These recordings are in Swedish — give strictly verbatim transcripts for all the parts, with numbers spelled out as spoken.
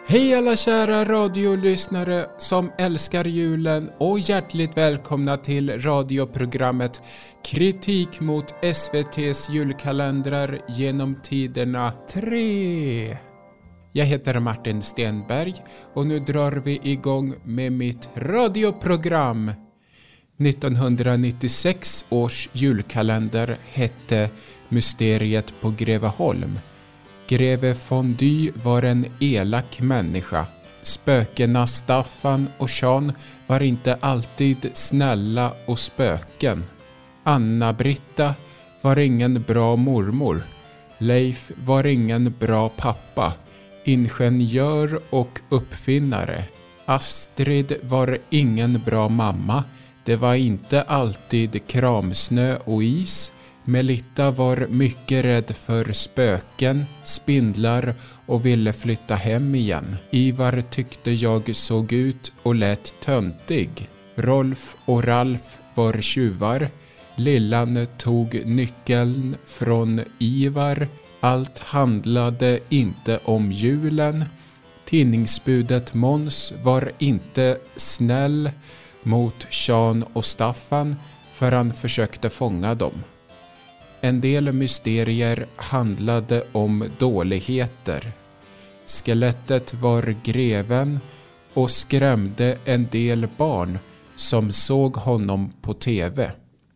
Hej alla kära radiolyssnare som älskar julen och hjärtligt välkomna till radioprogrammet Kritik mot S V T:s julkalendrar genom tiderna tre. Jag heter Martin Stenberg och nu drar vi igång med mitt radioprogram. nittonhundranittiosex års julkalender hette Mysteriet på Greveholm. Greve Fondy var en elak människa. Spökena Staffan och Sean var inte alltid snälla och spöken. Anna-Britta var ingen bra mormor. Leif var ingen bra pappa. Ingenjör och uppfinnare. Astrid var ingen bra mamma. Det var inte alltid kramsnö och is. Melitta var mycket rädd för spöken, spindlar och ville flytta hem igen. Ivar tyckte jag såg ut och lät töntig. Rolf och Ralf var tjuvar. Lillan tog nyckeln från Ivar. Allt handlade inte om julen. Tidningsbudet Måns var inte snäll mot Sean och Staffan för han försökte fånga dem. En del mysterier handlade om dåligheter. Skelettet var greven och skrämde en del barn som såg honom på tv.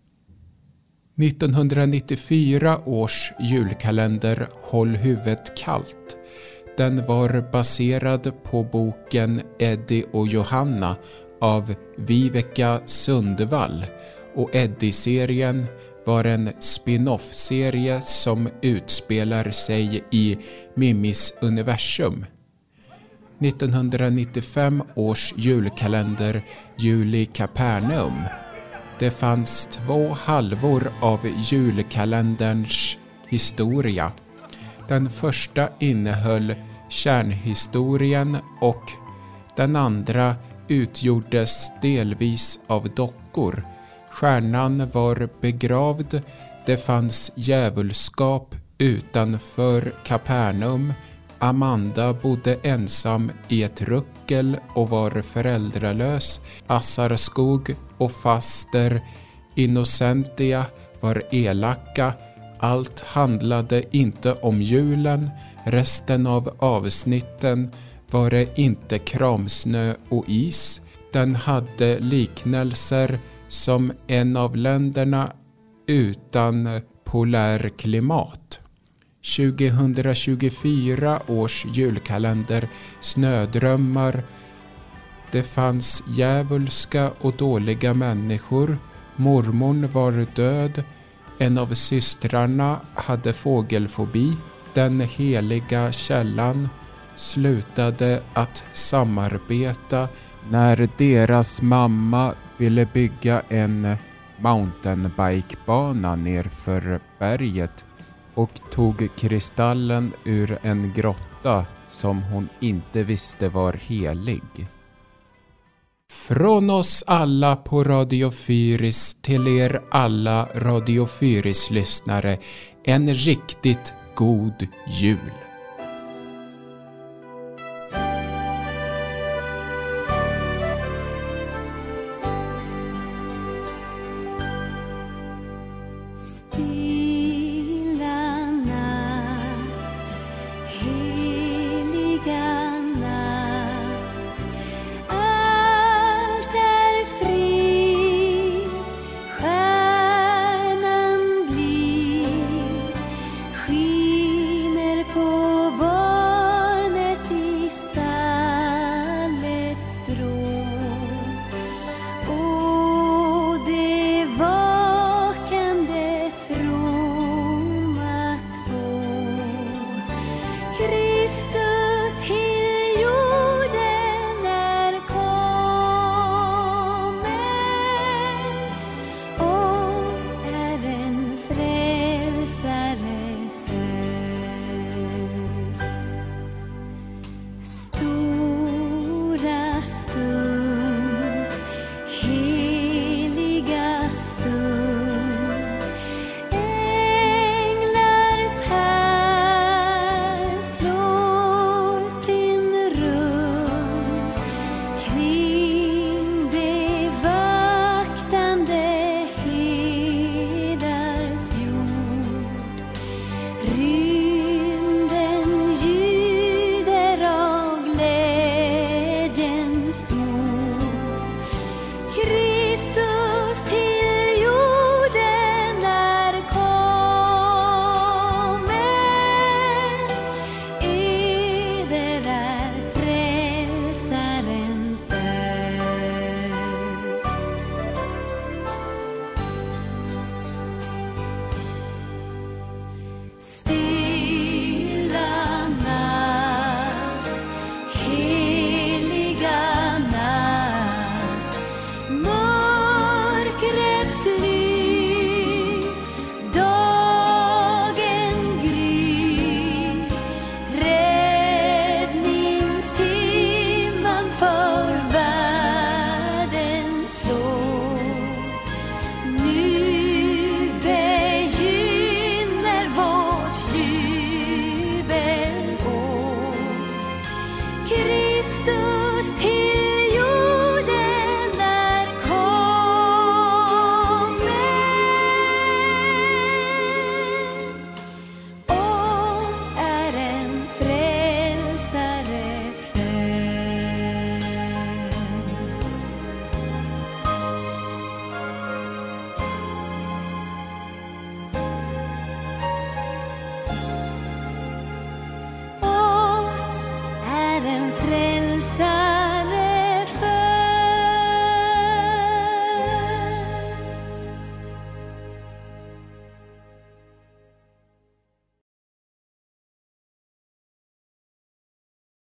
nittonhundranittiofyra års julkalender Håll huvudet kallt. Den var baserad på boken Eddie och Johanna av Viveka Sundvall och Eddie-serien var en spin-off-serie som utspelar sig i Mimis universum. nittonhundranittiofem års julkalender Juli Kapernaum. Det fanns två halvor av julkalenderns historia. Den första innehöll kärnhistorien och den andra utgjordes delvis av dockor. Stjärnan var begravd, det fanns djävulskap utanför Kapernaum. Amanda bodde ensam i ett ruckel och var föräldralös. Assarskog och faster Innocentia var elaka. Allt handlade inte om julen. Resten av avsnitten var det inte kramsnö och is. Den hade liknelser som en av länderna utan polärklimat. tjugohundratjugofyra års julkalender Snödrömmar. Det fanns djävulska och dåliga människor. Mormon var död. En av systrarna hade fågelfobi. Den heliga källan slutade att samarbeta när deras mamma ville bygga en mountainbikebana nerför berget och tog kristallen ur en grotta som hon inte visste var helig. Från oss alla på Radio Fyris till er alla Radio Fyris-lyssnare en riktigt god jul.